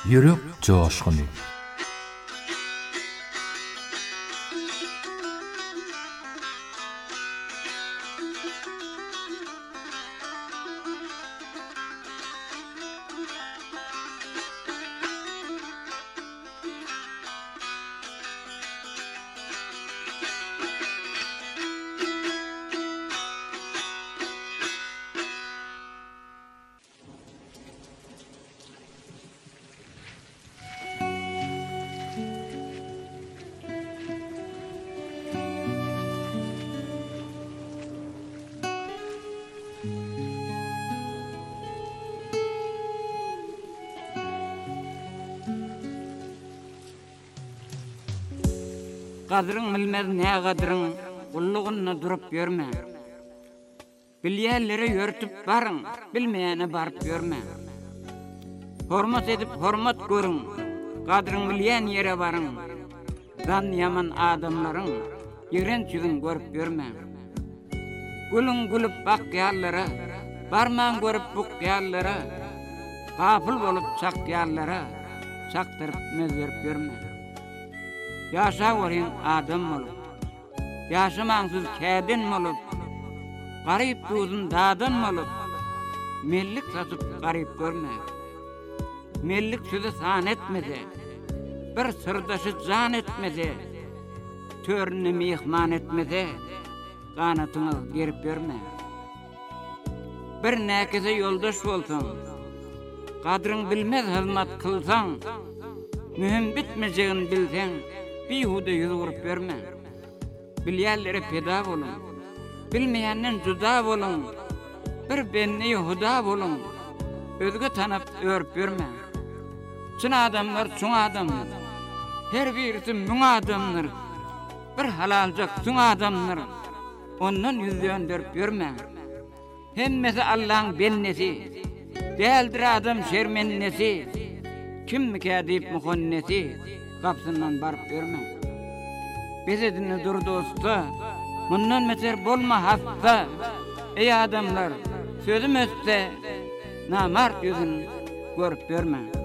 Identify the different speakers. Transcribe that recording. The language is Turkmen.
Speaker 1: Yürek coşkunu.
Speaker 2: Gadryň bilmez ne gadryň, ullugyna durup görme. Bilýärleri ýörtüp barıň, bilmeýäne baryp görme. Hormat edip hormat görüň, gadryň bilýän ýere baryň. Zan ýaman adamlaryň ýeren çügün görüp görme. Gülüň gülüp bakýarlara, barman görüp bukýarlara, gafil bolup çakýarlara, çaktyryp mezberip görme. Yaşa varın adam olup, yaşamansız kədin olup, garip duzun dadan olup, mellik satıp garip görme. Mellik sözü san etmese, bir sırdaşı can etmese, törünü mihman etmese, kanatını gerip görme. Bir näkese yoldaş bolsan, kadrın bilmez hizmet kılsan, mühim bitmeyeceğini bilsen, bihude yüz vurup görme. Bilyerlere peda bolun, bilmeýänden juda bolun, bir benni huda bolun, özge tanap örüp görme. Çyn adamlar çuň adamlar, her birisi müň adamlar, bir halaljak çuň adamlar, ondan yüz döndürüp görme. Hemmesi Allah'ın bennesi, däldir adam şermennesi, kimmiki edip muhonnesi, kapsından barıp görme. Bezedini dur dostu, bundan meser bolma hasta. Ey adamlar, sözüm ötse, namart yüzün görüp görme.